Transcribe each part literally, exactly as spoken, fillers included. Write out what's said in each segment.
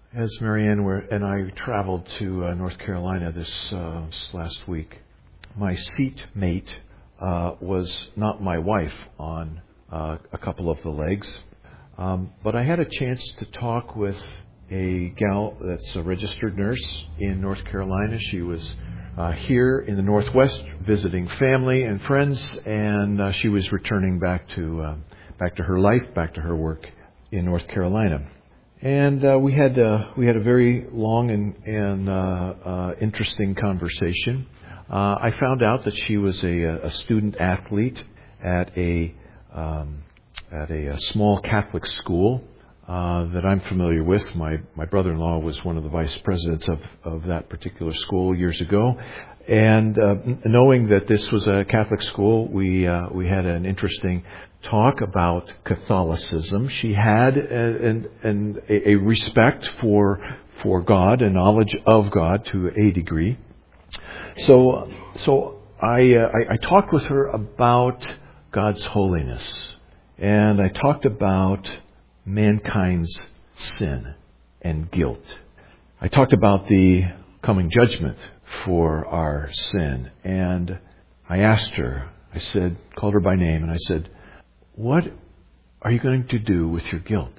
As Marianne and I traveled to uh, North Carolina this, uh, this last week, my seatmate uh, was not my wife on uh, a couple of the legs, um, but I had a chance to talk with a gal that's a registered nurse in North Carolina. She was uh, here in the Northwest visiting family and friends, and uh, she was returning back to uh, back to her life, back to her work in North Carolina. And uh, we had uh, we had a very long and, and uh, uh, interesting conversation. Uh, I found out that she was a, a student athlete at a um, at a, a small Catholic school uh, that I'm familiar with. My my brother-in-law was one of the vice presidents of, of that particular school years ago. And uh, knowing that this was a Catholic school, we uh, we had an interesting talk about Catholicism. She had a, an, a, a respect for for God and knowledge of God to a degree. So so I, uh, I I talked with her about God's holiness, and I talked about mankind's sin and guilt. I talked about the coming judgment for our sin, and I asked her, I said, called her by name, and I said, what are you going to do with your guilt?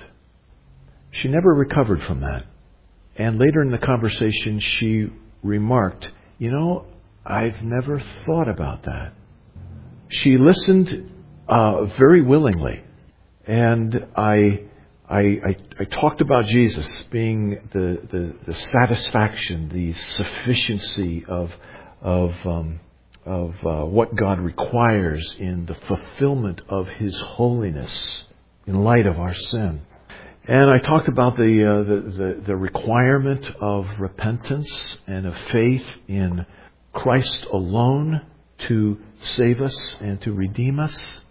She never recovered from that. And later in the conversation, she remarked, you know, I've never thought about that. She listened uh, very willingly. And I, I, I, I talked about Jesus being the, the, the satisfaction, the sufficiency of, of, um, of uh, what God requires in the fulfillment of His holiness in light of our sin. And I talked about the, uh, the, the, the requirement of repentance and of faith in Christ alone to save us and to redeem us.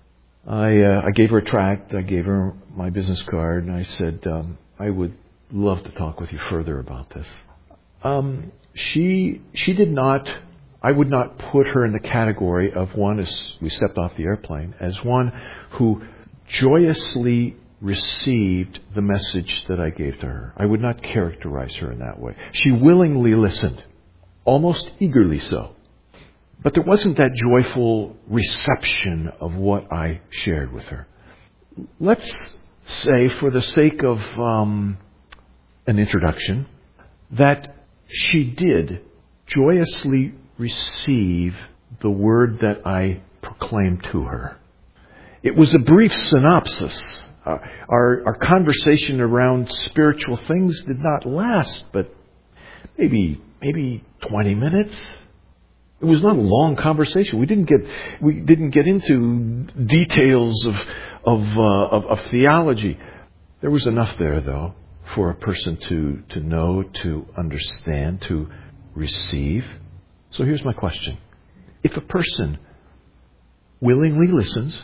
I, uh, I gave her a tract, I gave her my business card, and I said, um, I would love to talk with you further about this. Um, she, she did not... I would not put her in the category of one, as we stepped off the airplane, as one who joyously received the message that I gave to her. I would not characterize her in that way. She willingly listened, almost eagerly so. But there wasn't that joyful reception of what I shared with her. Let's say, for the sake of um, an introduction, that she did joyously receive the word that I proclaimed to her. It was a brief synopsis. Uh, our, our conversation around spiritual things did not last, but maybe maybe twenty minutes. It was not a long conversation. We didn't get we didn't get into details of of, uh, of of theology. There was enough there, though, for a person to to know, to understand, to receive. So here's my question. If a person willingly listens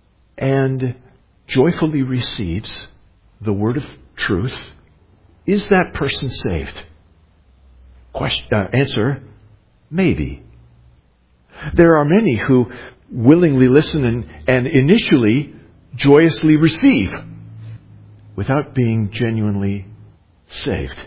and joyfully receives the word of truth, is that person saved? Question, uh, answer, maybe. There are many who willingly listen and, and initially joyously receive without being genuinely saved.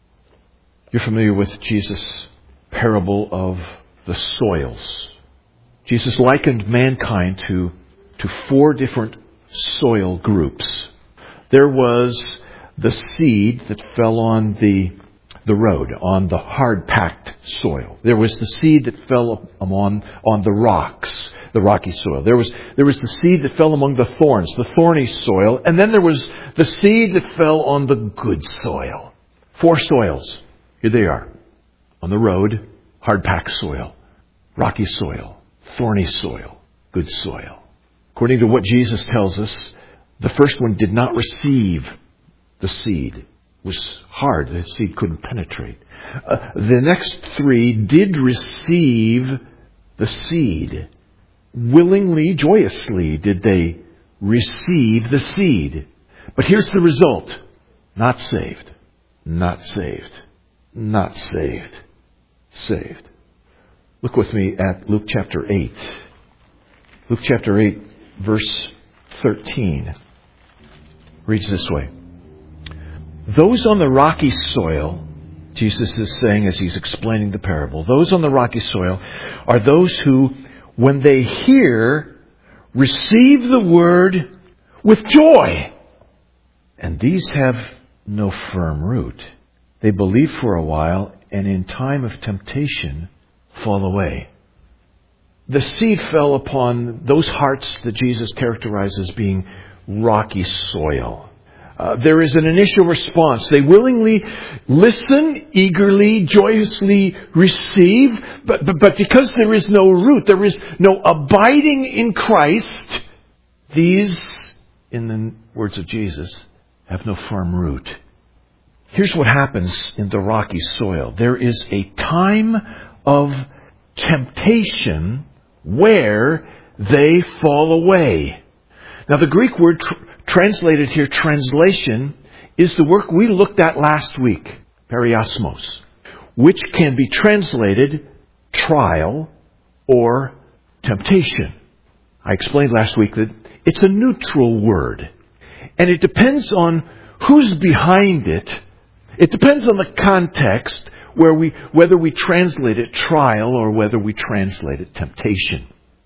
You're familiar with Jesus' parable of the soils. Jesus likened mankind to, to four different soil groups. There was the seed that fell on the, the road, on the hard-packed soil. There was the seed that fell on, on the rocks, the rocky soil. There was, there was the seed that fell among the thorns, the thorny soil. And then there was the seed that fell on the good soil. Four soils. Here they are. On the road, hard-packed soil, rocky soil, thorny soil, good soil. According to what Jesus tells us, the first one did not receive the seed. It was hard. The seed couldn't penetrate. Uh, the next three did receive the seed. Willingly, joyously did they receive the seed. But here's the result. Not saved. Not saved. Not saved. Saved. Look with me at Luke chapter eight. Luke chapter eight, verse thirteen. Reads this way. Those on the rocky soil, Jesus is saying as he's explaining the parable, those on the rocky soil are those who, when they hear, receive the word with joy. And these have no firm root. They believe for a while, and in time of temptation, fall away. The seed fell upon those hearts that Jesus characterized as being rocky soil. Uh, there is an initial response. They willingly listen, eagerly, joyously receive, but, but, but because there is no root, there is no abiding in Christ, these, in the words of Jesus, have no firm root. Here's what happens in the rocky soil. There is a time of temptation where they fall away. Now the Greek word tr- translated here, translation, is the word we looked at last week, periosmos, which can be translated trial or temptation. I explained last week that it's a neutral word, and it depends on who's behind it. It depends on the context where we, whether we translate it trial or whether we translate it temptation.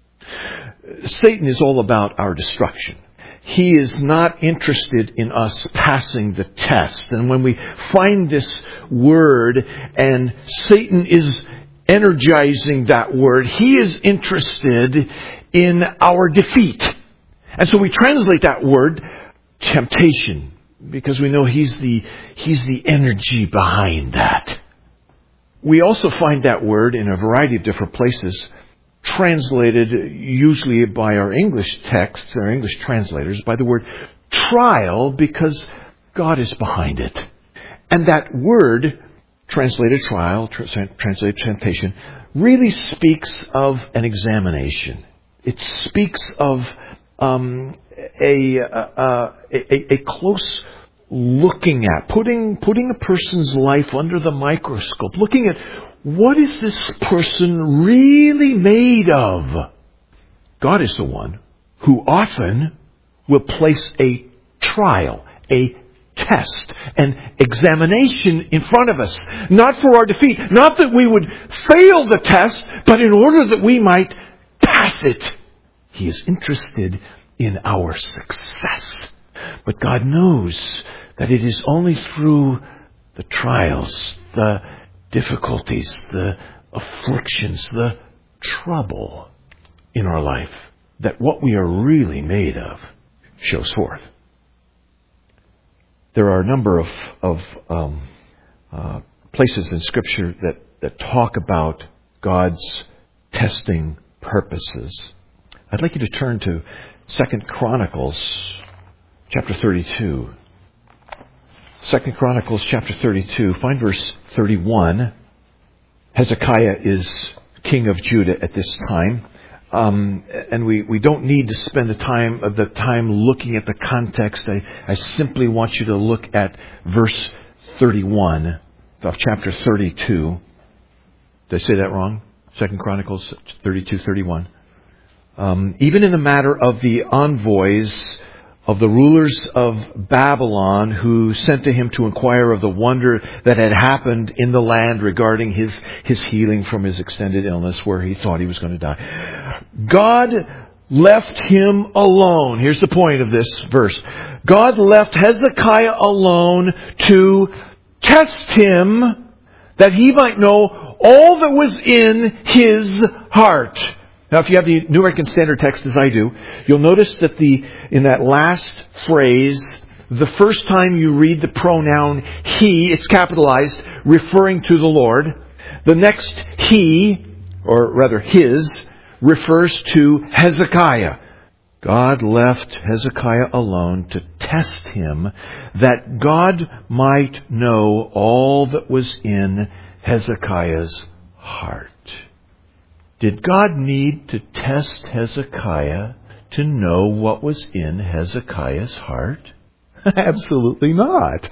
Satan is all about our destruction. He is not interested in us passing the test. And when we find this word and Satan is energizing that word, he is interested in our defeat. And so we translate that word temptation because we know he's the, he's the energy behind that. We also find that word in a variety of different places, translated usually by our English texts, our English translators, by the word trial, because God is behind it. And that word, translated trial, tra- translated temptation, really speaks of an examination. It speaks of um, a, a, a, a close looking at, putting putting a person's life under the microscope, looking at what is this person really made of. God is the one who often will place a trial, a test, an examination in front of us, not for our defeat, not that we would fail the test, but in order that we might pass it. He is interested in our success. But God knows that it is only through the trials, the difficulties, the afflictions, the trouble in our life that what we are really made of shows forth. There are a number of, of um, uh, places in Scripture that, that talk about God's testing purposes. I'd like you to turn to Second Chronicles chapter thirty-two. Second Chronicles chapter thirty-two. Find verse thirty-one. Hezekiah is king of Judah at this time. Um, and we, we don't need to spend the time of the time looking at the context. I, I simply want you to look at verse thirty-one of chapter thirty-two. Did I say that wrong? Second Chronicles thirty-two, thirty-one. Um, even in the matter of the envoys of the rulers of Babylon who sent to him to inquire of the wonder that had happened in the land regarding his, his healing from his extended illness where he thought he was going to die. God left him alone. Here's the point of this verse. God left Hezekiah alone to test him that he might know all that was in his heart. Now, if you have the New American Standard Text, as I do, you'll notice that the in that last phrase, the first time you read the pronoun he, it's capitalized, referring to the Lord. The next he, or rather his, refers to Hezekiah. God left Hezekiah alone to test him, that God might know all that was in Hezekiah's heart. Did God need to test Hezekiah to know what was in Hezekiah's heart? Absolutely not.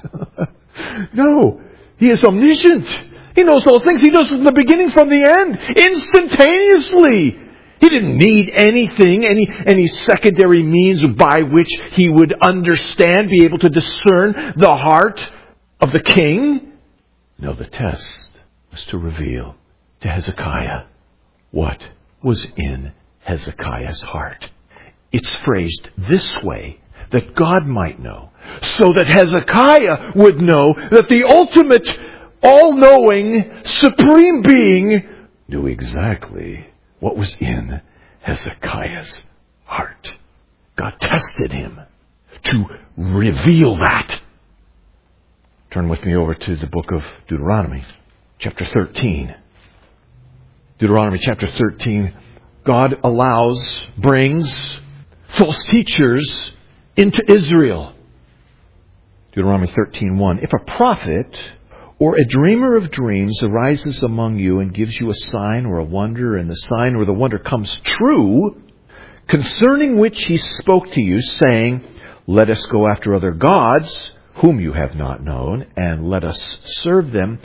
No. He is omniscient. He knows all things. He knows from the beginning from the end. Instantaneously. He didn't need anything, any, any secondary means by which he would understand, be able to discern the heart. of the king. No, the test was to reveal to Hezekiah what was in Hezekiah's heart. It's phrased this way, that God might know, so that Hezekiah would know that the ultimate, all-knowing, supreme being knew exactly what was in Hezekiah's heart. God tested him to reveal that. Turn with me over to the book of Deuteronomy, chapter thirteen. Deuteronomy chapter thirteen, God allows, brings false teachers into Israel. Deuteronomy thirteen one. If a prophet or a dreamer of dreams arises among you and gives you a sign or a wonder, and the sign or the wonder comes true, concerning which he spoke to you, saying, let us go after other gods, whom you have not known, and let us serve them,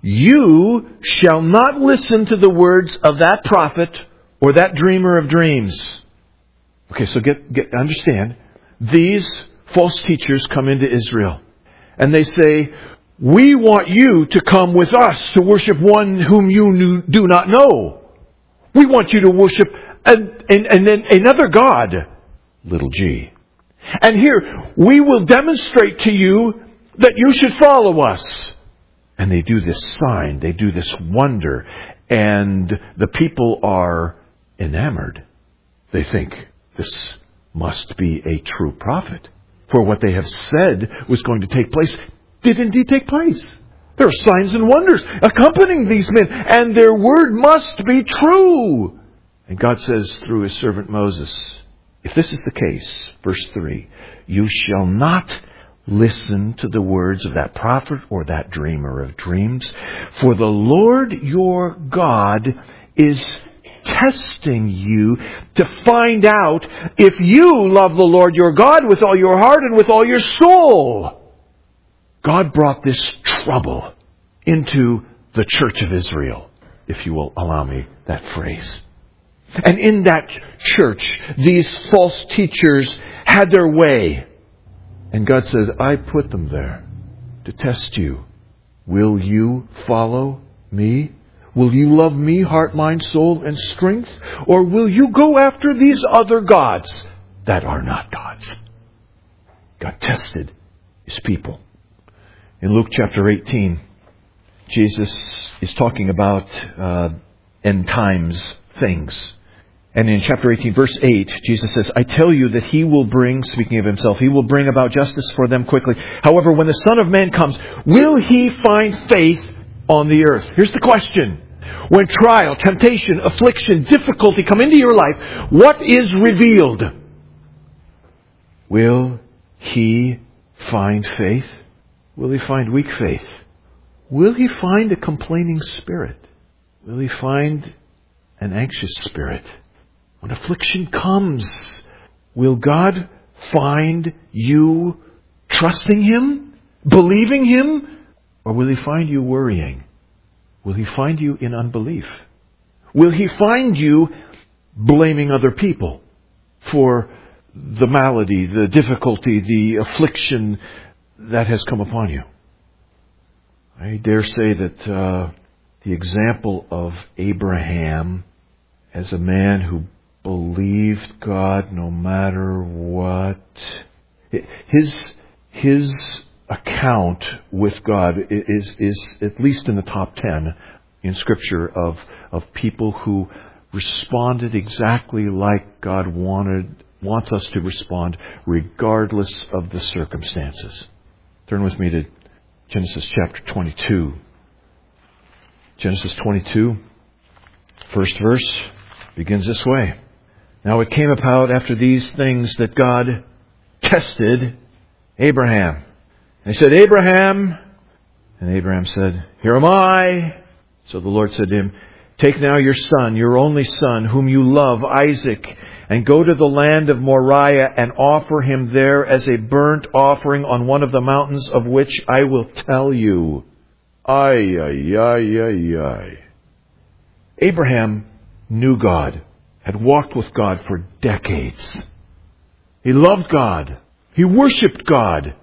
you shall not listen to the words of that prophet or that dreamer of dreams. Okay, so get, get understand, these false teachers come into Israel, and they say, we want you to come with us to worship one whom you knew, do not know. We want you to worship an, an, an, another God, little g. And here, we will demonstrate to you that you should follow us. And they do this sign, they do this wonder, and the people are enamored. They think this must be a true prophet. For what they have said was going to take place did indeed take place. There are signs and wonders accompanying these men, and their word must be true. And God says through His servant Moses, if this is the case, verse three, you shall not listen to the words of that prophet or that dreamer of dreams, for the Lord your God is testing you to find out if you love the Lord your God with all your heart and with all your soul. God brought this trouble into the church of Israel, if you will allow me that phrase. And in that church, these false teachers had their way. And God says, I put them there to test you. Will you follow me? Will you love me, heart, mind, soul, and strength? Or will you go after these other gods that are not gods? God tested His people. In Luke chapter eighteen, Jesus is talking about uh, end times things. And in chapter eighteen, verse eight, Jesus says, I tell you that He will bring, speaking of Himself, He will bring about justice for them quickly. However, when the Son of Man comes, will He find faith on the earth? Here's the question. When trial, temptation, affliction, difficulty come into your life, what is revealed? Will He find faith? Will He find weak faith? Will He find a complaining spirit? Will He find an anxious spirit? When affliction comes, will God find you trusting Him, believing Him, or will He find you worrying? Will He find you in unbelief? Will He find you blaming other people for the malady, the difficulty, the affliction that has come upon you? I dare say that uh, the example of Abraham as a man who believed God no matter what, his his account with God is is at least in the top ten in Scripture of of people who responded exactly like God wanted wants us to respond, regardless of the circumstances. Turn with me to Genesis chapter twenty-two. Genesis twenty-two, first verse, begins this way. Now it came about after these things that God tested Abraham. And He said, Abraham, and Abraham said, here am I. So the Lord said to him, take now your son, your only son, whom you love, Isaac, and go to the land of Moriah and offer him there as a burnt offering on one of the mountains of which I will tell you. Ay, ay, ay, ay, ay. Abraham knew God, had walked with God for decades. He loved God. He worshipped God.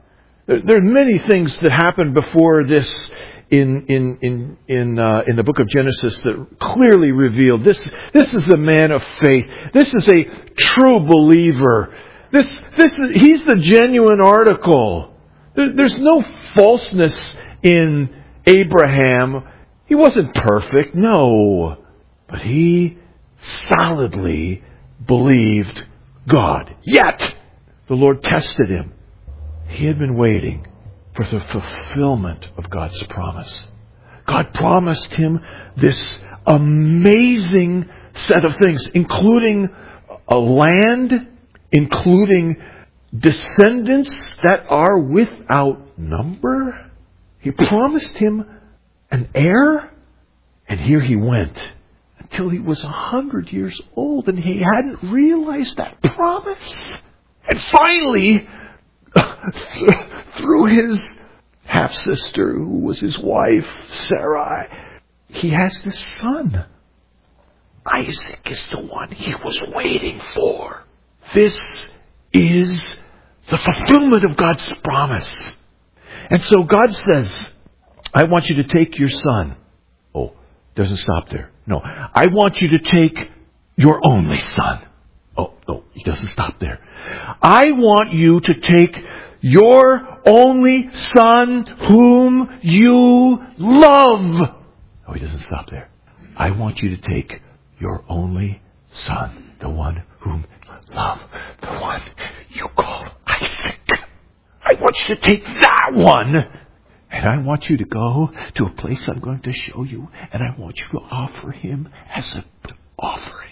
There, there are many things that happened before this in in in in uh, in the book of Genesis that clearly reveal this. This is a man of faith. This is a true believer. This this is he's the genuine article. There, there's no falseness in Abraham. He wasn't perfect, no, but he solidly believed God. Yet the Lord tested him. He had been waiting for the fulfillment of God's promise. God promised him this amazing set of things, including a land, including descendants that are without number. He promised him an heir, and here he went until he was a hundred years old, and he hadn't realized that promise. And finally, through his half-sister, who was his wife, Sarai, he has this son. Isaac is the one he was waiting for. This is the fulfillment of God's promise. And so God says, I want you to take your son. Oh, doesn't stop there. No, I want you to take your only son. Oh, no, he doesn't stop there. I want you to take your only son whom you love. Oh, he doesn't stop there. I want you to take your only son, the one whom you love, the one you call Isaac. I want you to take that one, and I want you to go to a place I'm going to show you, and I want you to offer him as an offering.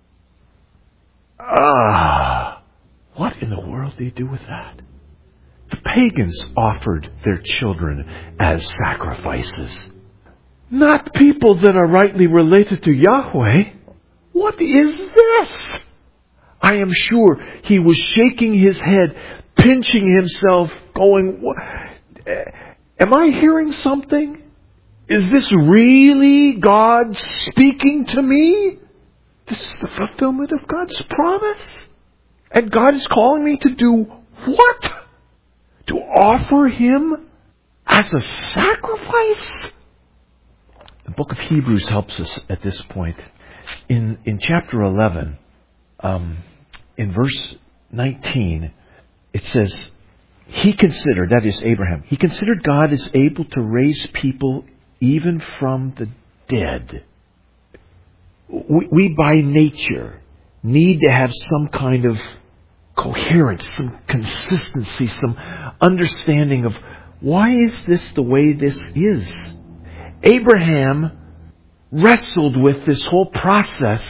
Ah, what in the world do you do with that? The pagans offered their children as sacrifices. Not people that are rightly related to Yahweh. What is this? I am sure he was shaking his head, pinching himself, going, am I hearing something? Is this really God speaking to me? This is the fulfillment of God's promise. And God is calling me to do what? To offer him as a sacrifice? The book of Hebrews helps us at this point. In in chapter eleven, um, in verse nineteen, it says, he considered, that is Abraham, he considered God as able to raise people even from the dead. We, we by nature need to have some kind of coherence, some consistency, some understanding of why is this the way this is. Abraham wrestled with this whole process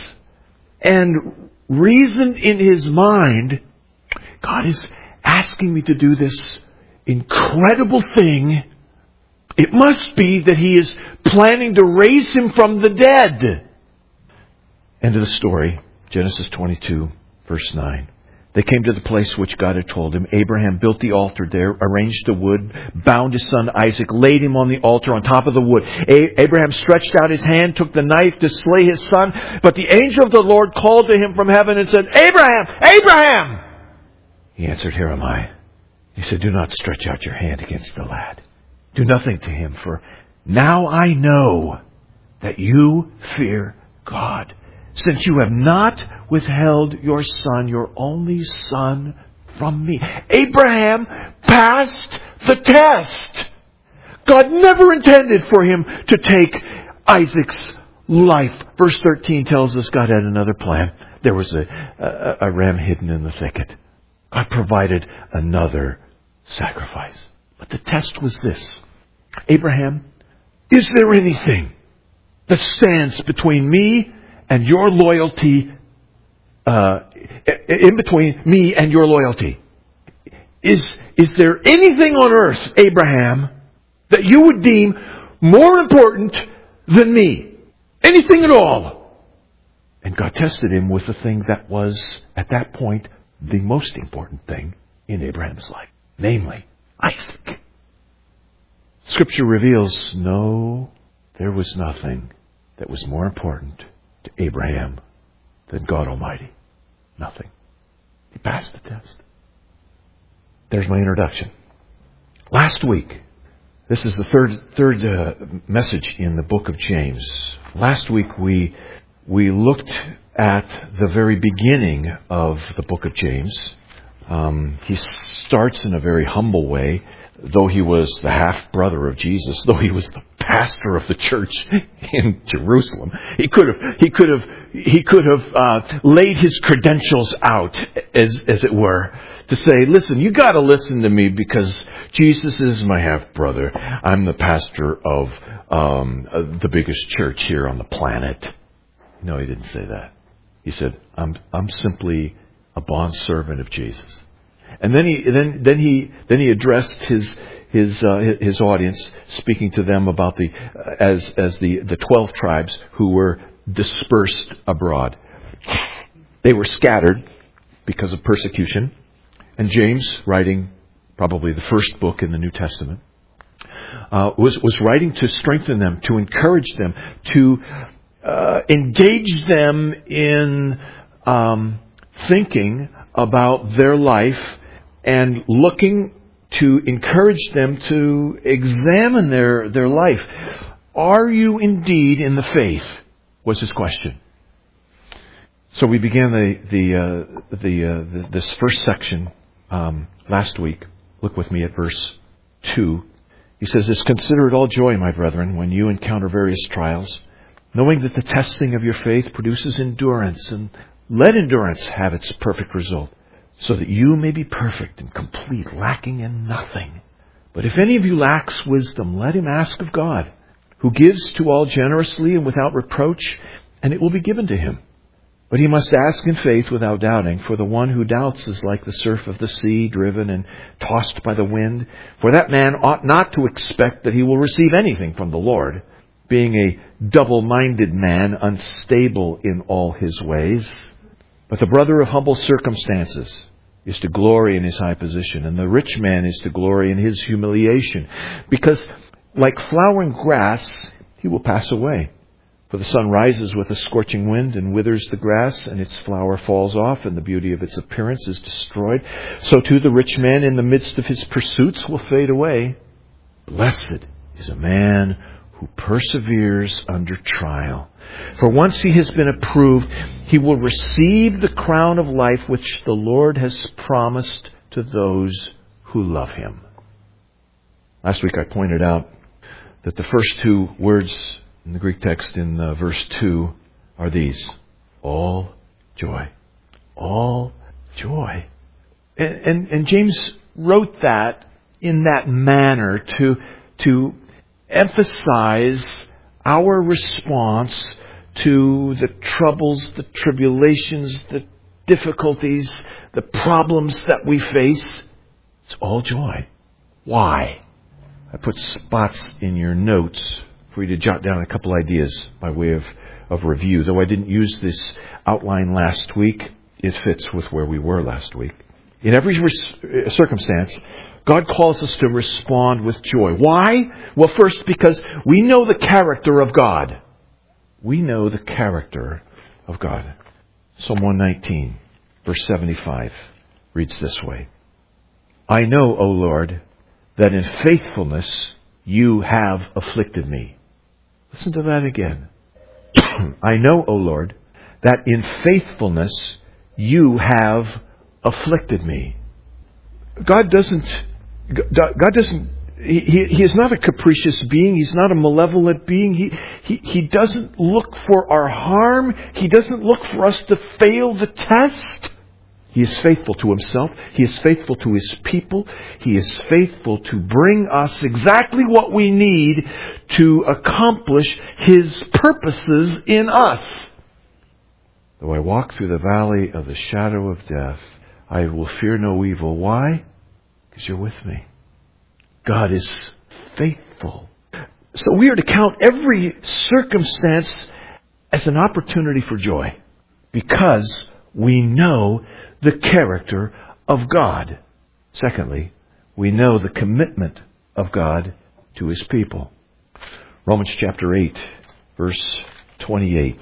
and reasoned in his mind, God is asking me to do this incredible thing. It must be that he is planning to raise him from the dead. End of the story, Genesis twenty-two, verse nine. They came to the place which God had told him. Abraham built the altar there, arranged the wood, bound his son Isaac, laid him on the altar on top of the wood. A- Abraham stretched out his hand, took the knife to slay his son. But the angel of the Lord called to him from heaven and said, Abraham! Abraham! He answered, Here am I. He said, Do not stretch out your hand against the lad. Do nothing to him, for now I know that you fear God, since you have not withheld your son, your only son, from me. Abraham passed the test. God never intended for him to take Isaac's life. Verse thirteen tells us God had another plan. There was a, a, a ram hidden in the thicket. God provided another sacrifice. But the test was this. Abraham, is there anything that stands between me and your loyalty, uh, in between me and your loyalty? Is, is there anything on earth, Abraham, that you would deem more important than me? Anything at all? And God tested him with the thing that was, at that point, the most important thing in Abraham's life. Namely, Isaac. Scripture reveals, no, there was nothing that was more important to Abraham than God Almighty. Nothing. He passed the test. There's my introduction. Last week, this is the third third uh, message in the book of James. Last week we we looked at the very beginning of the book of James. Um, he starts in a very humble way, though he was the half-brother of Jesus, though he was the pastor of the church in Jerusalem. He could have, he could have, he could have uh, laid his credentials out, as as it were, to say, "Listen, you got to listen to me because Jesus is my half-brother. I'm the pastor of um, the biggest church here on the planet." No, he didn't say that. He said, "I'm I'm simply a bondservant of Jesus." And then he then then he then he addressed his his uh, his audience, speaking to them about the uh, as as the the twelve tribes who were dispersed abroad. They were scattered because of persecution, and James, writing probably the first book in the New Testament, uh, was was writing to strengthen them, to encourage them, to uh, engage them in um, thinking about their life and looking to encourage them to examine their, their life. Are you indeed in the faith? Was his question. So we began the the uh, the, uh, the this first section um, last week. Look with me at verse two. He says, "This consider it all joy, my brethren, when you encounter various trials, knowing that the testing of your faith produces endurance, and let endurance have its perfect result, so that you may be perfect and complete, lacking in nothing. But if any of you lacks wisdom, let him ask of God, who gives to all generously and without reproach, and it will be given to him. But he must ask in faith without doubting, for the one who doubts is like the surf of the sea, driven and tossed by the wind. For that man ought not to expect that he will receive anything from the Lord, being a double-minded man, unstable in all his ways. But the brother of humble circumstances is to glory in his high position, and the rich man is to glory in his humiliation, because like flowering grass, he will pass away. For the sun rises with a scorching wind and withers the grass, and its flower falls off, and the beauty of its appearance is destroyed. So too the rich man in the midst of his pursuits will fade away. Blessed is a man who perseveres under trial. For once he has been approved, he will receive the crown of life which the Lord has promised to those who love him." Last week I pointed out that the first two words in the Greek text in uh, verse two are these: all joy. All joy. And, and, and James wrote that in that manner to, to emphasize our response to the troubles, the tribulations, the difficulties, the problems that we face. It's all joy. Why? I put spots in your notes for you to jot down a couple ideas by way of, of review. Though I didn't use this outline last week, it fits with where we were last week. In every res- circumstance, God calls us to respond with joy. Why? Well, first, because we know the character of God. We know the character of God. Psalm one nineteen, verse seventy-five, reads this way: "I know, O Lord, that in faithfulness you have afflicted me." Listen to that again. "I know, O Lord, that in faithfulness you have afflicted me." God doesn't, God doesn't, he, he, he is not a capricious being. He's not a malevolent being. He, he, he doesn't look for our harm. He doesn't look for us to fail the test. He is faithful to himself. He is faithful to his people. He is faithful to bring us exactly what we need to accomplish his purposes in us. "Though I walk through the valley of the shadow of death, I will fear no evil." Why? Because you're with me. God is faithful. So we are to count every circumstance as an opportunity for joy, because we know the character of God. Secondly, we know the commitment of God to his people. Romans chapter eight, verse twenty-eight.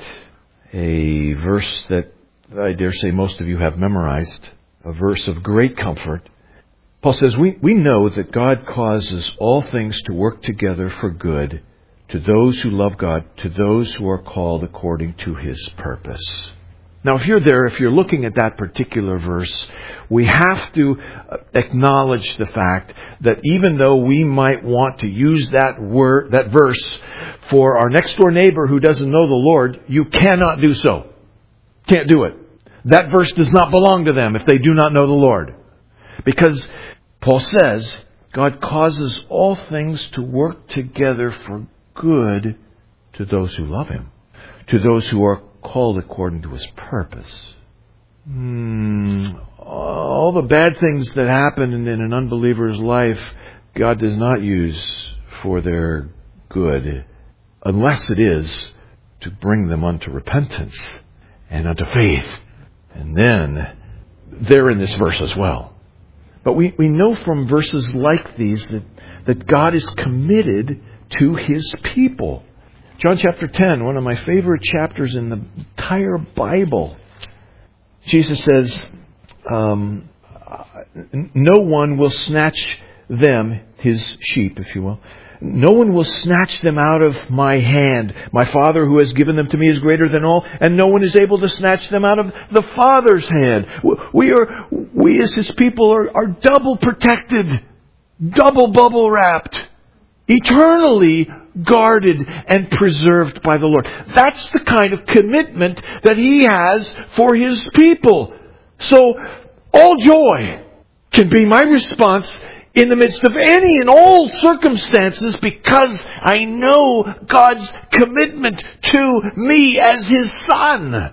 A verse that I dare say most of you have memorized. A verse of great comfort. Paul says, we, we know that God causes all things to work together for good to those who love God, to those who are called according to His purpose. Now, if you're there, if you're looking at that particular verse, we have to acknowledge the fact that even though we might want to use that word, that verse for our next door neighbor who doesn't know the Lord, you cannot do so. Can't do it. That verse does not belong to them if they do not know the Lord. Because Paul says, God causes all things to work together for good to those who love Him, to those who are called according to His purpose. Hmm. All the bad things that happen in an unbeliever's life, God does not use for their good, unless it is to bring them unto repentance and unto faith. And then they're in this verse as well. But we, we know from verses like these that, that God is committed to His people. John chapter ten, one of my favorite chapters in the entire Bible. Jesus says, um, no one will snatch them, His sheep, if you will. No one will snatch them out of my hand. My Father who has given them to me is greater than all, and no one is able to snatch them out of the Father's hand. We are, we as His people are, are double protected, double bubble wrapped, eternally guarded and preserved by the Lord. That's the kind of commitment that He has for His people. So, all joy can be my response in the midst of any and all circumstances, because I know God's commitment to me as His Son.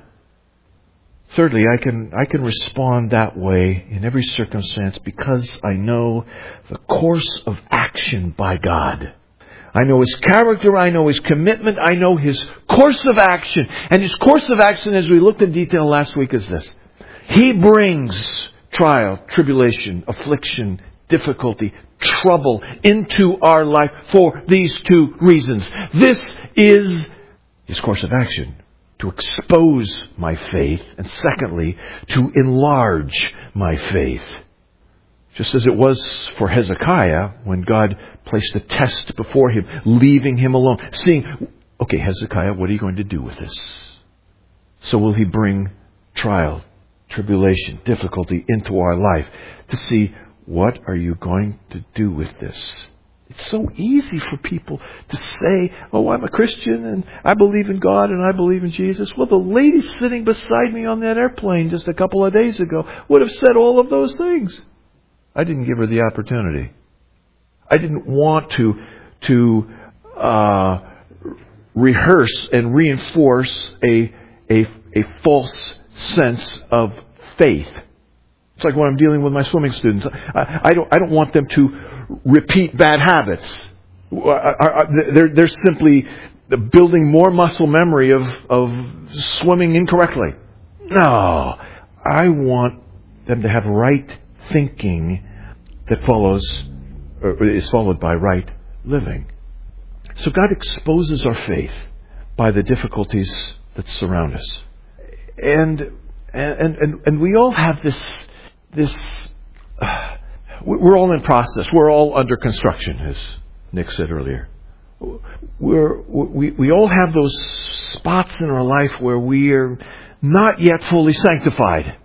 Thirdly, I can I can respond that way in every circumstance because I know the course of action by God. I know His character, I know His commitment, I know His course of action. And His course of action, as we looked in detail last week, is this. He brings trial, tribulation, affliction, difficulty, trouble into our life for these two reasons. This is His course of action, to expose my faith, and secondly, to enlarge my faith. Just as it was for Hezekiah when God placed a test before him, leaving him alone, seeing, okay, Hezekiah, what are you going to do with this? So will He bring trial, tribulation, difficulty into our life to see, what are you going to do with this? It's so easy for people to say, oh, I'm a Christian and I believe in God and I believe in Jesus. Well, the lady sitting beside me on that airplane just a couple of days ago would have said all of those things. I didn't give her the opportunity. I didn't want to, to uh, rehearse and reinforce a, a, a false sense of faith. It's like when I'm dealing with my swimming students. I, I don't. I don't want them to repeat bad habits. They're, they're simply building more muscle memory of, of swimming incorrectly. No, I want them to have right thinking that follows, or is followed by right living. So God exposes our faith by the difficulties that surround us, and and and and we all have this. This, uh, we're all in process. We're all under construction, as Nick said earlier. We're, we, we all have those spots in our life where we are not yet fully sanctified.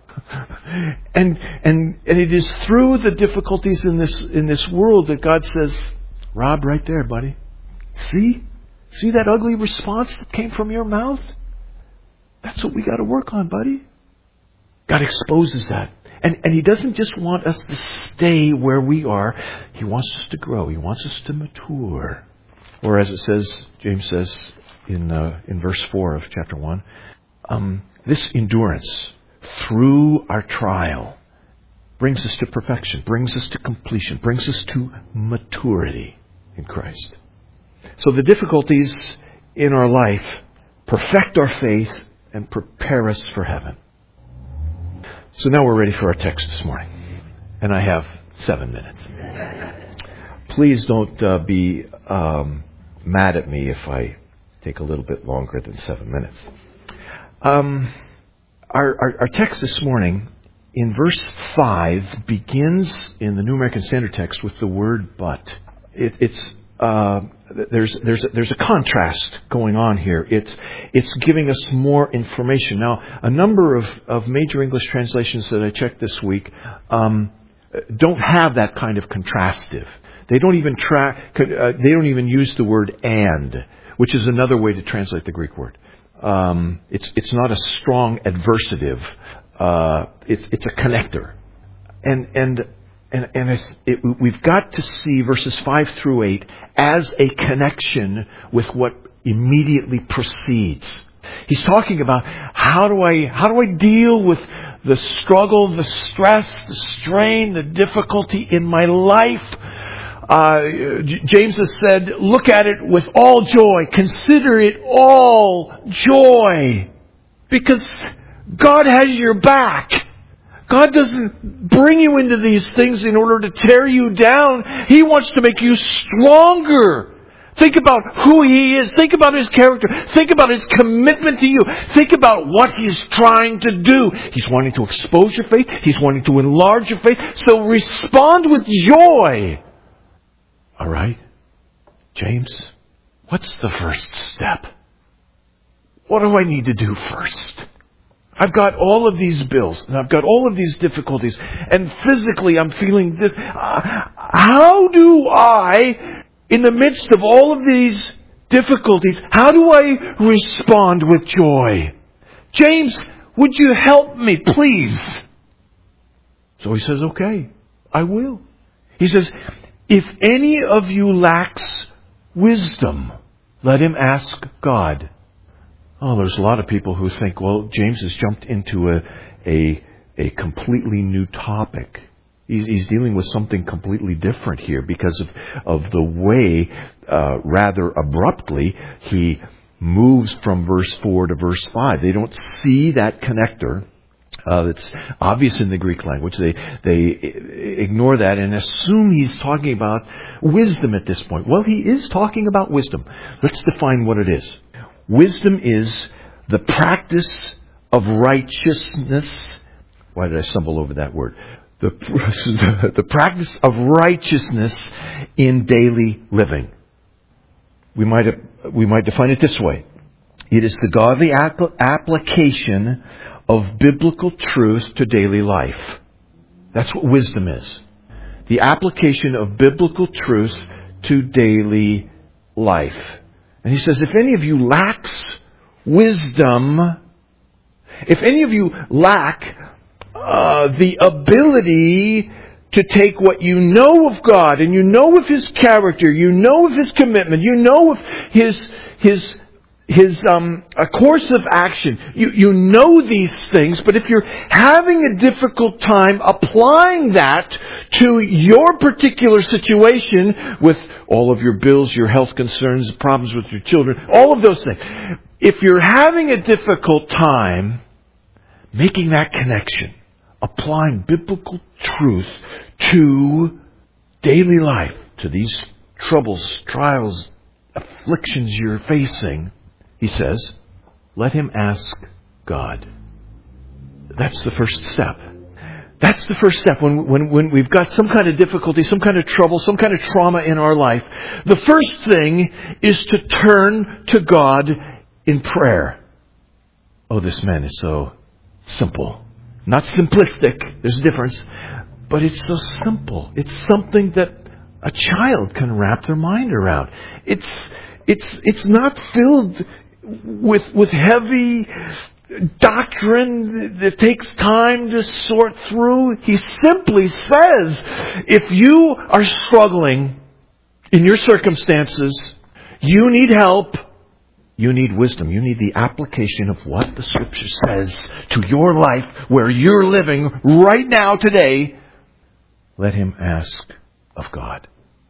And, and, and it is through the difficulties in this, in this world that God says, Rob, right there, buddy. See? See that ugly response that came from your mouth? That's what we got to work on, buddy. God exposes that. And, and He doesn't just want us to stay where we are. He wants us to grow. He wants us to mature. Or as it says, James says in uh, in verse four of chapter one, um, this endurance through our trial brings us to perfection, brings us to completion, brings us to maturity in Christ. So the difficulties in our life perfect our faith and prepare us for heaven. So now we're ready for our text this morning. And I have seven minutes. Please don't uh, be um, mad at me if I take a little bit longer than seven minutes. Um, our, our, our text this morning in verse five begins in the New American Standard Text with the word "but." It, it's uh, there's there's there's a contrast going on here. It's it's giving us more information. Now, a number of, of major English translations that I checked this week um, don't have that kind of contrastive. They don't even tra- uh, they don't even use the word "and," which is another way to translate the Greek word. Um, it's it's not a strong adversative. Uh, it's it's a connector, and and and and it, it, we've got to see verses five through eight as a connection with what immediately precedes. He's talking about how do I how do I deal with the struggle, the stress, the strain, the difficulty in my life. Uh, James has said, look at it with all joy. Consider it all joy. Because God has your back. God doesn't bring you into these things in order to tear you down. He wants to make you stronger. Think about who He is. Think about His character. Think about His commitment to you. Think about what He's trying to do. He's wanting to expose your faith. He's wanting to enlarge your faith. So respond with joy. All right, James, what's the first step? What do I need to do first? I've got all of these bills, and I've got all of these difficulties, and physically I'm feeling this. Uh, how do I, in the midst of all of these difficulties, how do I respond with joy? James, would you help me, please? So he says, okay, I will. He says, if any of you lacks wisdom, let him ask God. Oh, there's a lot of people who think, well, James has jumped into a a, a completely new topic. He's, he's dealing with something completely different here because of, of the way, uh, rather abruptly, he moves from verse four to verse five. They don't see that connector. Uh, that's obvious in the Greek language. They they ignore that and assume he's talking about wisdom at this point. Well, he is talking about wisdom. Let's define what it is. Wisdom is the practice of righteousness. Why did I stumble over that word? The, the practice of righteousness in daily living. We might we might define it this way. It is the godly application of biblical truth to daily life. That's what wisdom is. The application of biblical truth to daily life. And he says, if any of you lacks wisdom, if any of you lack uh, the ability to take what you know of God, and you know of His character, you know of His commitment, you know of His His His um, a course of action. You you know these things, but if you're having a difficult time applying that to your particular situation with all of your bills, your health concerns, problems with your children, all of those things. If you're having a difficult time making that connection, applying biblical truth to daily life, to these troubles, trials, afflictions you're facing, he says, let him ask God. That's the first step. That's the first step when, when, when we've got some kind of difficulty, some kind of trouble, some kind of trauma in our life. The first thing is to turn to God in prayer. Oh, this man is so simple. Not simplistic. There's a difference. But it's so simple. It's something that a child can wrap their mind around. It's it's it's not filled with with heavy doctrine that takes time to sort through. He simply says, if you are struggling in your circumstances, you need help, you need wisdom, you need the application of what the Scripture says to your life where you're living right now today, let him ask of God.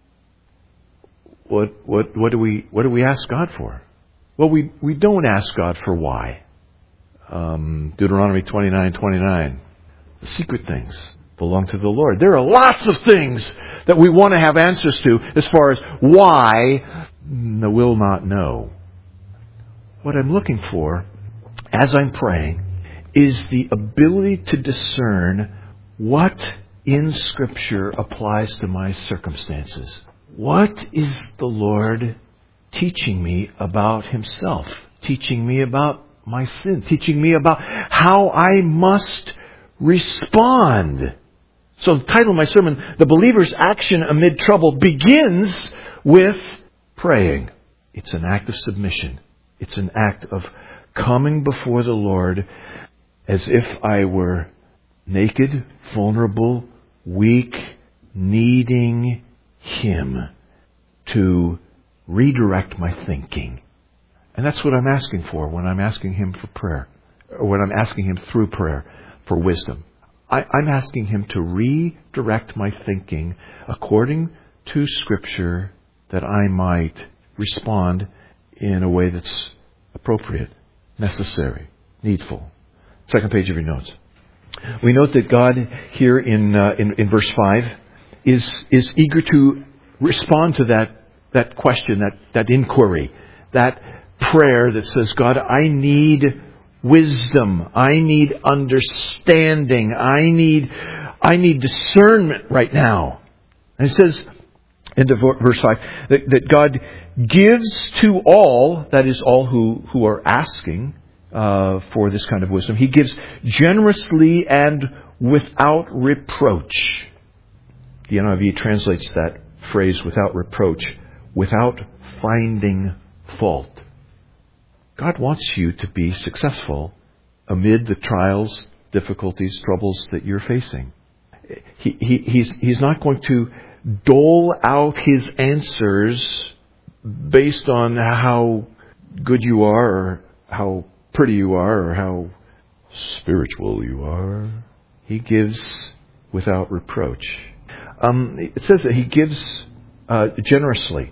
What what what do we what do we ask God for? Well, we, we don't ask God for why. Um, Deuteronomy twenty-nine twenty-nine. The secret things belong to the Lord. There are lots of things that we want to have answers to as far as why the will not know. What I'm looking for as I'm praying is the ability to discern what in Scripture applies to my circumstances. What is the Lord teaching me about Himself? Teaching me about my sin? Teaching me about how I must respond? So the title of my sermon, The Believer's Action Amid Trouble, begins with praying. It's an act of submission. It's an act of coming before the Lord as if I were naked, vulnerable, weak, needing Him to redirect my thinking. And that's what I'm asking for when I'm asking Him for prayer, or when I'm asking Him through prayer for wisdom. I, I'm asking Him to redirect my thinking according to Scripture, that I might respond in a way that's appropriate, necessary, needful. Second page of your notes. We note that God here in uh, in, in verse five is is eager to respond to that that question, that that inquiry, that prayer that says, God, I need wisdom, I need understanding, I need I need discernment right now. And it says in verse five that, that God gives to all, that is all who, who are asking uh, for this kind of wisdom. He gives generously and without reproach. The N I V translates that phrase, without reproach, without finding fault. God wants you to be successful amid the trials, difficulties, troubles that you're facing. He, he, he's, he's not going to dole out His answers based on how good you are, or how pretty you are, or how spiritual you are. He gives without reproach. Um, it says that He gives uh, generously.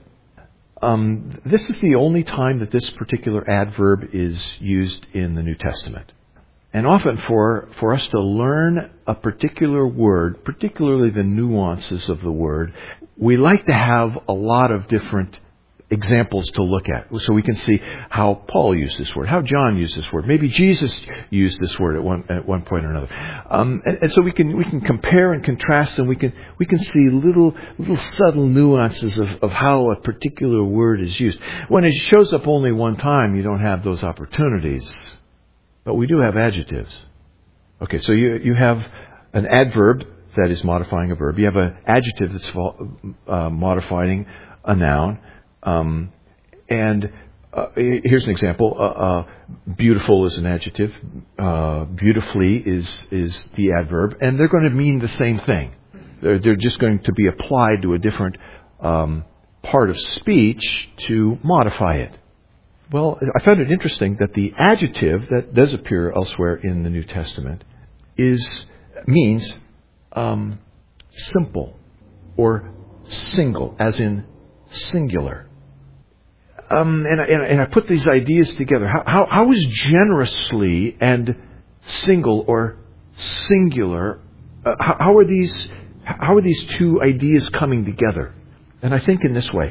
Um, this is the only time that this particular adverb is used in the New Testament. And often for, for us to learn a particular word, particularly the nuances of the word, we like to have a lot of different examples to look at. So we can see how Paul used this word, how John used this word, maybe Jesus used this word at one at one point or another. Um, and, and so we can we can compare and contrast, and we can we can see little little subtle nuances of, of how a particular word is used. When it shows up only one time, you don't have those opportunities. But we do have adjectives. Okay, so you you have an adverb that is modifying a verb. You have an adjective that's uh, modifying a noun. Um, and uh, here's an example. Uh, uh, beautiful is an adjective. Uh, beautifully is is the adverb, and they're going to mean the same thing. They're they're just going to be applied to a different um, part of speech to modify it. Well, I found it interesting that the adjective that does appear elsewhere in the New Testament is means um, simple or single, as in singular. Um, and, and, and I put these ideas together. How, how, how is generously and single or singular? Uh, how, how are these? How are these two ideas coming together? And I think in this way,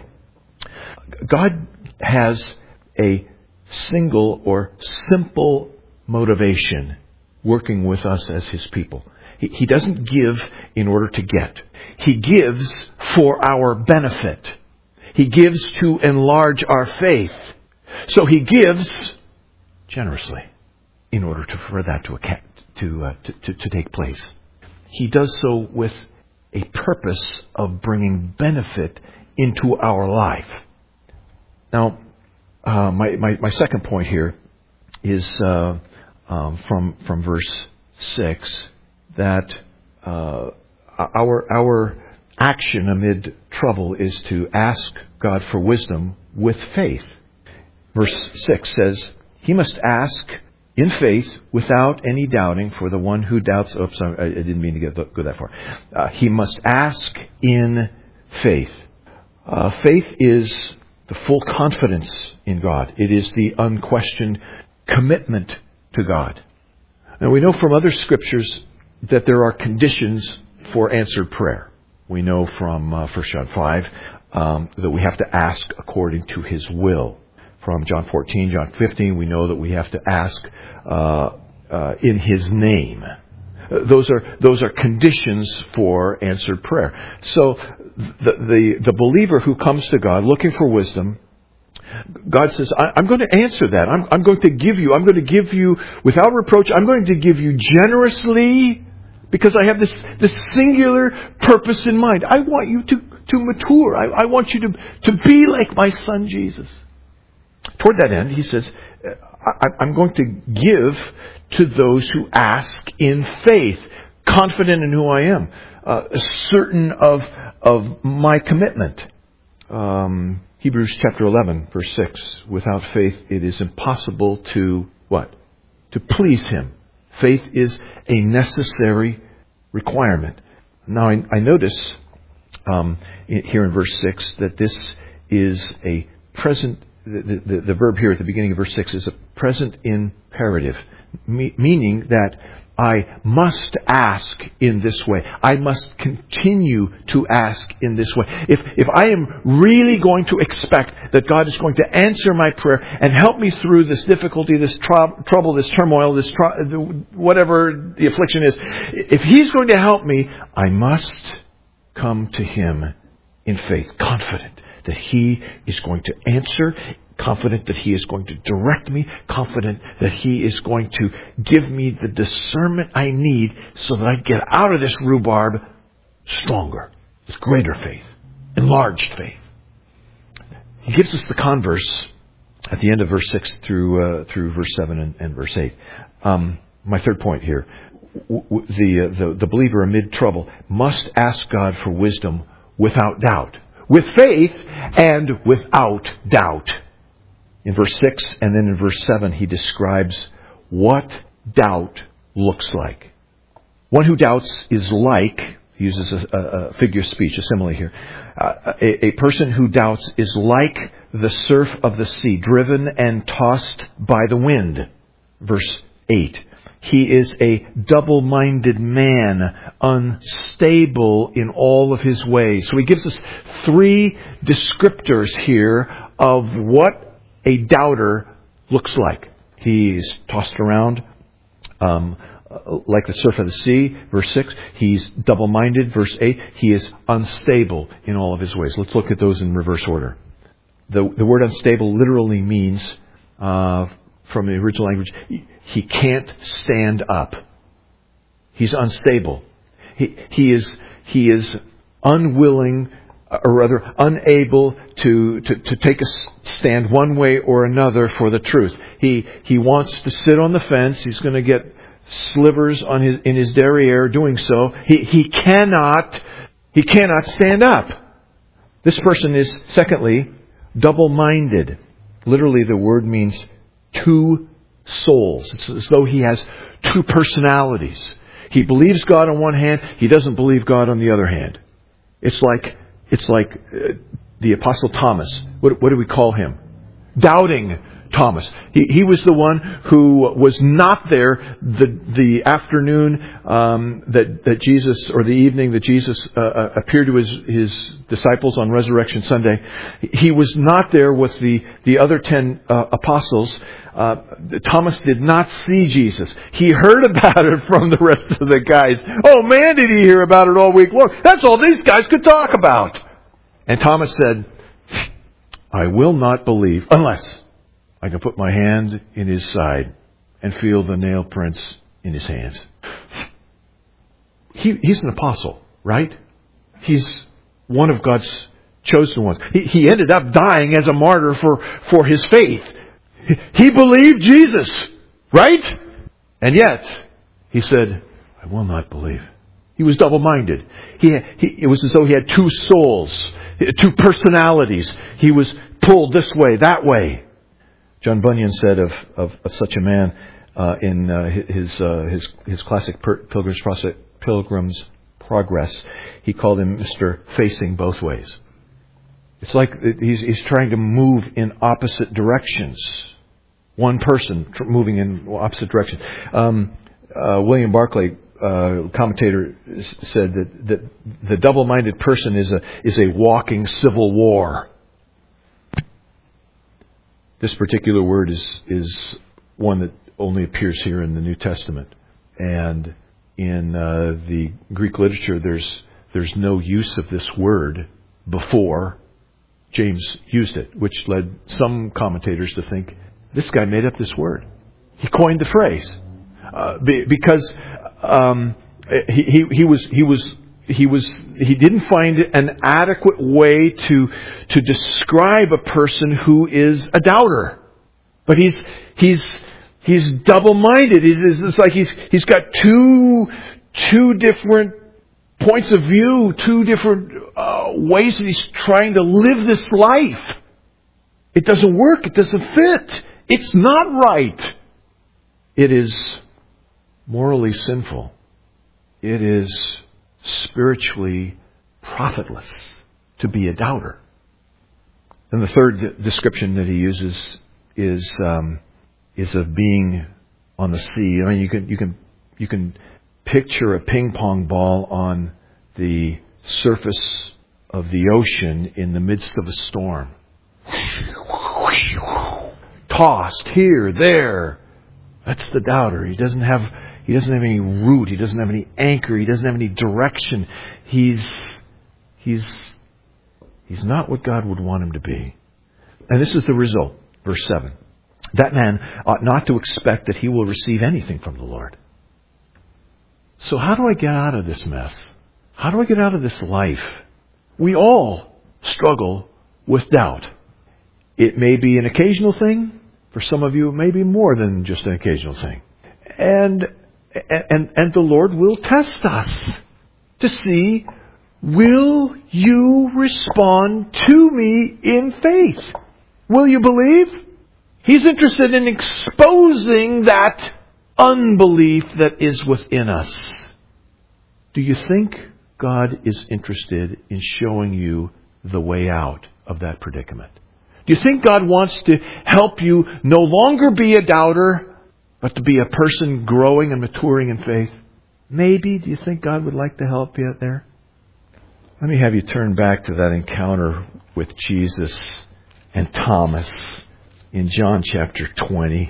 God has a single or simple motivation working with us as His people. He, he doesn't give in order to get. He gives for our benefit. He gives to enlarge our faith. So He gives generously in order to, for that to, to, uh, to, to, to take place. He does so with a purpose of bringing benefit into our life. Now, uh, my, my, my second point here is uh, um, from from verse six, that uh, our our action amid trouble is to ask God for wisdom with faith. Verse six says, he must ask in faith without any doubting, for the one who doubts... Oops, I, I didn't mean to get, go that far. Uh, he must ask in faith. Uh, faith is the full confidence in God. It is the unquestioned commitment to God. Now, we know from other scriptures that there are conditions for answered prayer. We know from uh, First John five um, that we have to ask according to His will. From John fourteen, John fifteen, we know that we have to ask uh, uh, in His name. Uh, those are those are conditions for answered prayer. So the, the, the believer who comes to God looking for wisdom, God says, I, I'm going to answer that. I'm, I'm going to give you. I'm going to give you without reproach. I'm going to give you generously because I have this, this singular purpose in mind. I want you to, to mature. I, I want you to, to be like my son Jesus. Toward that end, He says, I, I'm going to give to those who ask in faith, confident in who I am, uh, certain of, of my commitment. Um, Hebrews chapter eleven, verse six. Without faith, it is impossible to, what? To please Him. Faith is a necessary requirement. Now, I, I notice um, here in verse six that this is a present, the, the, the verb here at the beginning of verse six is a present imperative, me, meaning that I must ask in this way. I must continue to ask in this way. If if I am really going to expect that God is going to answer my prayer and help me through this difficulty, this tr- trouble, this turmoil, this tr- whatever the affliction is, if He's going to help me, I must come to Him in faith, confident that He is going to answer, confident that He is going to direct me, confident that He is going to give me the discernment I need so that I get out of this rhubarb stronger, with greater faith, enlarged faith. He gives us the converse at the end of verse six through uh, through verse seven and, and verse eight. Um, my third point here, w- w- the, uh, the the believer amid trouble must ask God for wisdom without doubt, with faith and without doubt. In verse six and then in verse seven, he describes what doubt looks like. One who doubts is like, he uses a, a, a figure of speech, a simile here. Uh, a, a person who doubts is like the surf of the sea, driven and tossed by the wind. Verse eight. He is a double-minded man, unstable in all of his ways. So he gives us three descriptors here of what a doubter looks like. He's tossed around um, like the surf of the sea, verse six. He's double-minded, verse eight. He is unstable in all of his ways. Let's look at those in reverse order. The, the word unstable literally means, uh, from the original language, he can't stand up. He's unstable. He, he is, he is unwilling, or rather unable to, to, to take a stand one way or another for the truth. He, he wants to sit on the fence. He's going to get slivers on his, in his derriere doing so. He, he cannot, he cannot stand up. This person is, secondly, double-minded. Literally, the word means two souls. It's as though he has two personalities. He believes God on one hand. He doesn't believe God on the other hand. It's like, it's like uh, the Apostle Thomas. What, what do we call him? Doubting Thomas. He, he was the one who was not there the the afternoon um, that that Jesus, or the evening that Jesus uh, appeared to his his disciples on Resurrection Sunday. He was not there with the the other ten uh, apostles. Uh, Thomas did not see Jesus. He heard about it from the rest of the guys. Oh man, did he hear about it all week long? That's all these guys could talk about. And Thomas said, I will not believe unless I can put my hand in his side and feel the nail prints in his hands. He, he's an apostle, right? He's one of God's chosen ones. He, he ended up dying as a martyr for, for his faith. He believed Jesus, right? And yet, he said, I will not believe. He was double-minded. He, he, it was as though he had two souls, two personalities. He was pulled this way, that way. John Bunyan said of, of, of such a man uh, in uh, his, uh, his his classic Pilgrim's, Pilgrim's Progress, he called him Mister Facing Both Ways. It's like he's, he's trying to move in opposite directions. One person tr- moving in opposite directions. Um, uh, William Barclay, uh, commentator, said that, that the double-minded person is a is a walking civil war. This particular word is is one that only appears here in the New Testament. And in uh, the Greek literature, there's there's no use of this word before James used it, which led some commentators to think this guy made up this word. He coined the phrase uh, because um, he, he he was he was he was he didn't find an adequate way to to describe a person who is a doubter, but he's he's he's double-minded. It's, it's like he's he's got two two different points of view, two different uh, ways that he's trying to live this life. It doesn't work. It doesn't fit. It's not right. It is morally sinful. It is spiritually profitless to be a doubter. And the third description that he uses is um, is of being on the sea. I mean, you can you can you can picture a ping pong ball on the surface of the ocean in the midst of a storm. Tossed here, there. That's the doubter. He doesn't have he doesn't have any root, he doesn't have any anchor, he doesn't have any direction. He's he's he's not what God would want him to be. And this is the result. Verse seven. That man ought not to expect that he will receive anything from the Lord. So how do I get out of this mess? How do I get out of this life? We all struggle with doubt. It may be an occasional thing. For some of you, it may be more than just an occasional thing. And, and, and the Lord will test us to see, will you respond to me in faith? Will you believe? He's interested in exposing that unbelief that is within us. Do you think God is interested in showing you the way out of that predicament? Do you think God wants to help you no longer be a doubter, but to be a person growing and maturing in faith? Maybe. Do you think God would like to help you there? Let me have you turn back to that encounter with Jesus and Thomas in John chapter twenty.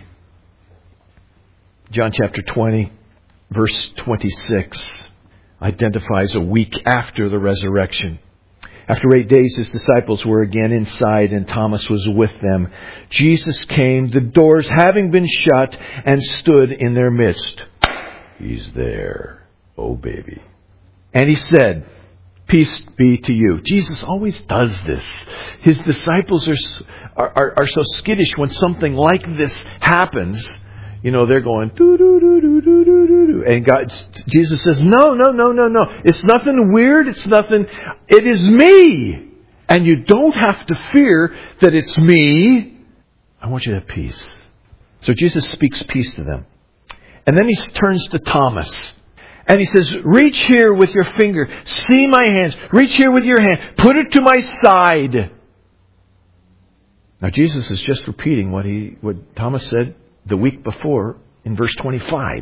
John chapter twenty, verse twenty-six, identifies a week after the resurrection. After eight days, his disciples were again inside, and Thomas was with them. Jesus came, the doors having been shut, and stood in their midst. He's there. Oh, baby. And he said, peace be to you. Jesus always does this. His disciples are, are, are so skittish when something like this happens. You know, they're going, doo doo doo doo doo doo doo. And God, Jesus says, no, no, no, no, no. It's nothing weird. It's nothing. It is me. And you don't have to fear that it's me. I want you to have peace. So Jesus speaks peace to them. And then he turns to Thomas. And he says, reach here with your finger. See my hands. Reach here with your hand. Put it to my side. Now Jesus is just repeating what he, what Thomas said the week before in verse twenty-five.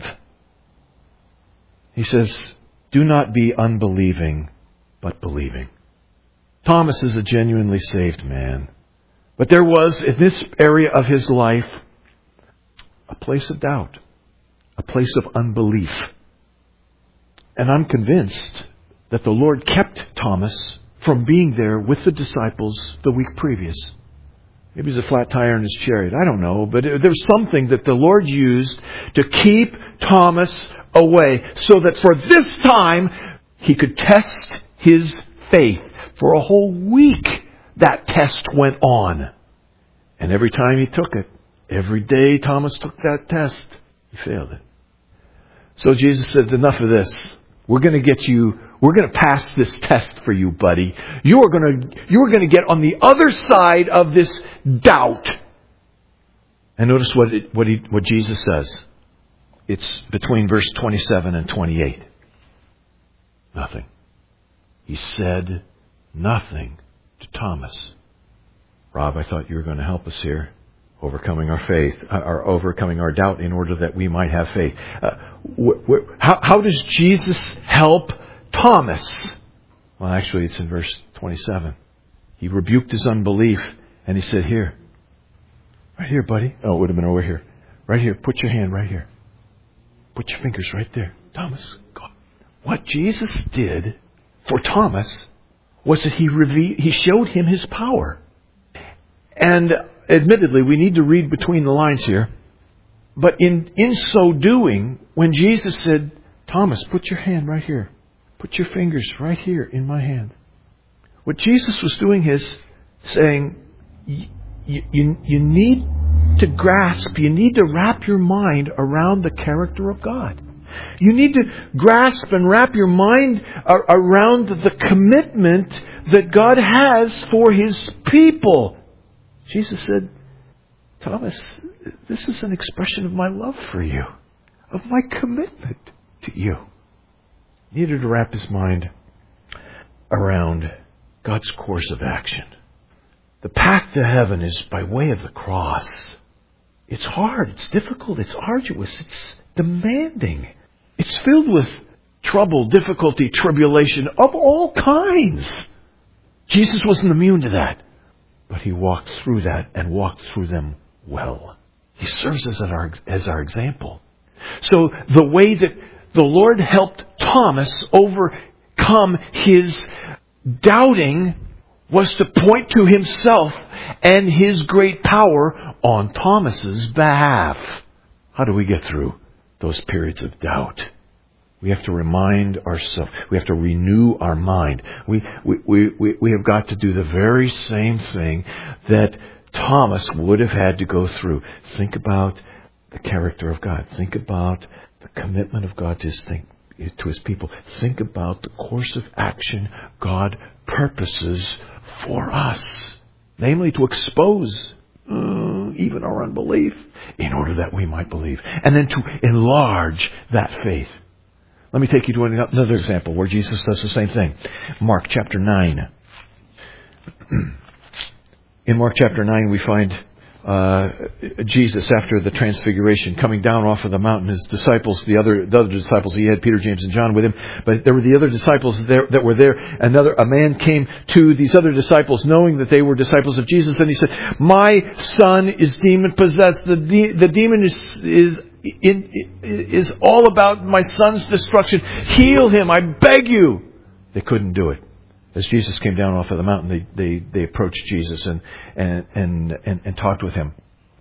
He says, do not be unbelieving, but believing. Thomas is a genuinely saved man. But there was, in this area of his life, a place of doubt, a place of unbelief. And I'm convinced that the Lord kept Thomas from being there with the disciples the week previous. Maybe it was a flat tire in his chariot. I don't know. But there's something that the Lord used to keep Thomas away so that for this time he could test his faith. For a whole week that test went on. And every time he took it, every day Thomas took that test, he failed it. So Jesus said, enough of this. We're going to get you, we're going to pass this test for you, buddy. You are going to, you are going to get on the other side of this doubt. And notice what it, what he, what Jesus says. It's between verse twenty-seven and twenty-eight. Nothing. He said nothing to Thomas. Rob, I thought you were going to help us here. Overcoming our faith, uh, or overcoming our doubt in order that we might have faith. Uh, wh- wh- how, how does Jesus help Thomas? Well, actually, it's in verse twenty-seven. He rebuked his unbelief, and he said, here. Right here, buddy. Oh, it would have been over here. Right here. Put your hand right here. Put your fingers right there. Thomas, God. What Jesus did for Thomas was that he revealed, he showed him his power. And admittedly, we need to read between the lines here. But in, in so doing, when Jesus said, Thomas, put your hand right here. Put your fingers right here in my hand. What Jesus was doing is saying, you, you, you need to grasp, you need to wrap your mind around the character of God. You need to grasp and wrap your mind around the commitment that God has for His people. Jesus said, Thomas, this is an expression of my love for you, of my commitment to you. He needed to wrap his mind around God's course of action. The path to heaven is by way of the cross. It's hard, it's difficult, it's arduous, it's demanding. It's filled with trouble, difficulty, tribulation of all kinds. Jesus wasn't immune to that. But He walked through that and walked through them well. He serves as our, as our example. So the way that the Lord helped Thomas overcome his doubting was to point to Himself and His great power on Thomas's behalf. How do we get through those periods of doubt? We have to remind ourselves. We have to renew our mind. We, we, we, we, we have got to do the very same thing that Thomas would have had to go through. Think about the character of God. Think about the commitment of God to His, thing, to His people. Think about the course of action God purposes for us. Namely, to expose uh, even our unbelief in order that we might believe. And then to enlarge that faith. Let me take you to another example where Jesus does the same thing. Mark chapter nine. In Mark chapter nine we find uh, Jesus after the transfiguration coming down off of the mountain. His disciples, the other, the other disciples, he had Peter, James and John with him, but there were the other disciples there, that were there. Another, a man came to these other disciples knowing that they were disciples of Jesus, and he said, my son is demon possessed. The, de- the demon is, is In, is all about my son's destruction. Heal him, I beg you. They couldn't do it. As Jesus came down off of the mountain, they they, they approached Jesus and and, and and and talked with Him.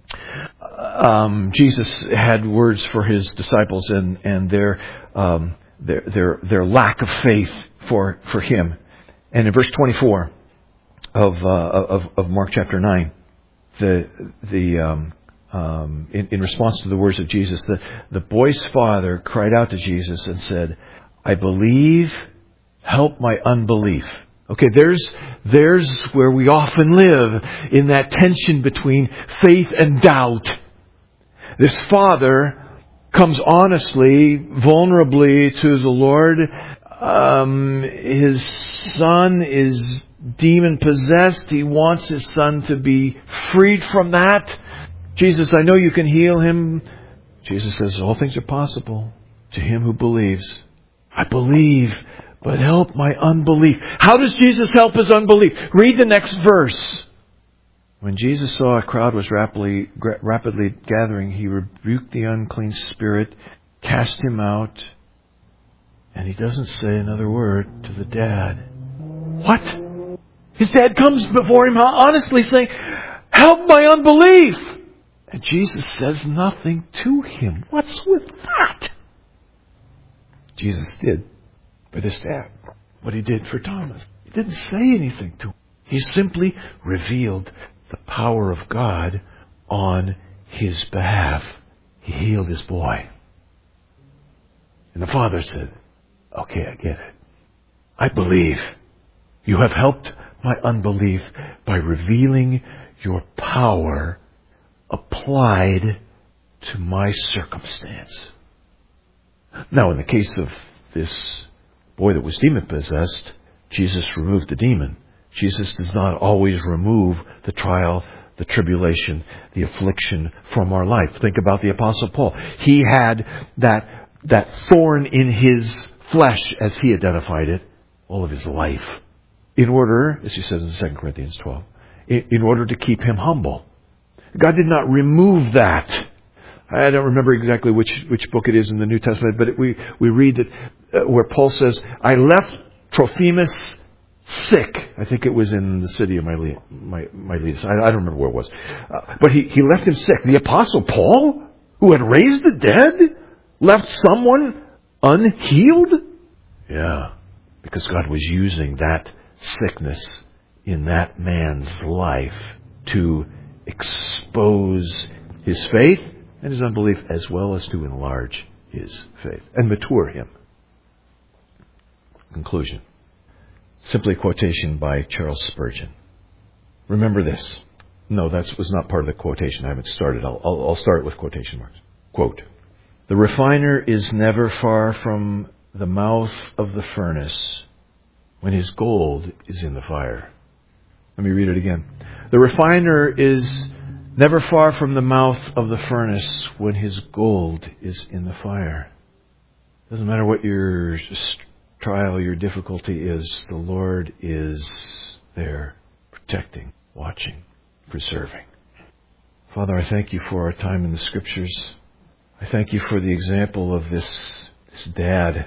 Um, Jesus had words for His disciples and and their um, their their their lack of faith for for Him. And in verse twenty-four of uh, of of Mark chapter nine, the the um, Um, in, in response to the words of Jesus, the, the boy's father cried out to Jesus and said, I believe, help my unbelief. Okay, there's, there's where we often live, in that tension between faith and doubt. This father comes honestly, vulnerably to the Lord. Um, his son is demon possessed. He wants his son to be freed from that. Jesus, I know you can heal him. Jesus says, all things are possible to him who believes. I believe, but help my unbelief. How does Jesus help his unbelief? Read the next verse. When Jesus saw a crowd was rapidly, rapidly gathering, He rebuked the unclean spirit, cast him out, and He doesn't say another word to the dad. What? His dad comes before him honestly saying, help my unbelief. And Jesus says nothing to him. What's with that? Jesus did for this dad what He did for Thomas. He didn't say anything to him. He simply revealed the power of God on his behalf. He healed his boy. And the father said, okay, I get it. I believe. You have helped my unbelief by revealing your power applied to my circumstance. Now, in the case of this boy that was demon-possessed, Jesus removed the demon. Jesus does not always remove the trial, the tribulation, the affliction from our life. Think about the Apostle Paul. He had that, that thorn in his flesh, as he identified it, all of his life. In order, as he says in Second Corinthians twelve, in, in order to keep him humble. God did not remove that. I don't remember exactly which, which book it is in the New Testament, but it, we, we read that uh, where Paul says, I left Trophimus sick. I think it was in the city of Miletus. My, Miletus. I, I don't remember where it was. Uh, but he, he left him sick. The Apostle Paul, who had raised the dead, left someone unhealed? Yeah, because God was using that sickness in that man's life to expose his faith and his unbelief, as well as to enlarge his faith and mature him. Conclusion. Simply a quotation by Charles Spurgeon. Remember this. No, that was not part of the quotation. I haven't started. I'll, I'll, I'll start with quotation marks. Quote, the refiner is never far from the mouth of the furnace when his gold is in the fire. Let me read it again. The refiner is never far from the mouth of the furnace when his gold is in the fire. Doesn't matter what your trial, your difficulty is, the Lord is there, protecting, watching, preserving. Father, I thank you for our time in the Scriptures. I thank you for the example of this, this dad.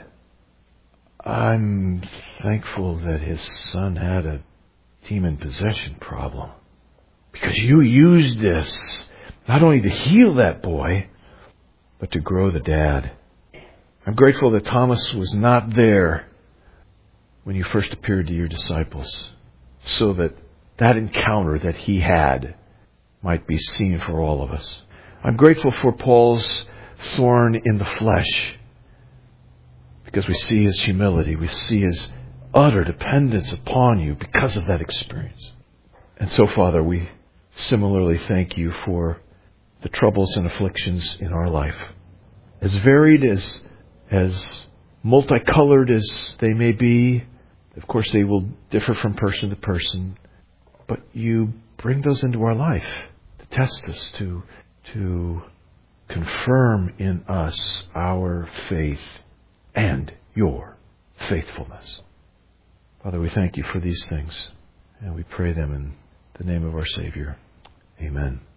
I'm thankful that his son had a demon possession problem, because you used this not only to heal that boy, but to grow the dad. I'm grateful that Thomas was not there when you first appeared to your disciples, so that that encounter that he had might be seen for all of us. I'm grateful for Paul's thorn in the flesh, because we see his humility, we see his utter dependence upon you because of that experience. And so, Father, we similarly thank you for the troubles and afflictions in our life. As varied, as, as multicolored as they may be, of course they will differ from person to person, but you bring those into our life to test us, to, to confirm in us our faith and your faithfulness. Father, we thank you for these things, and we pray them in the name of our Savior. Amen.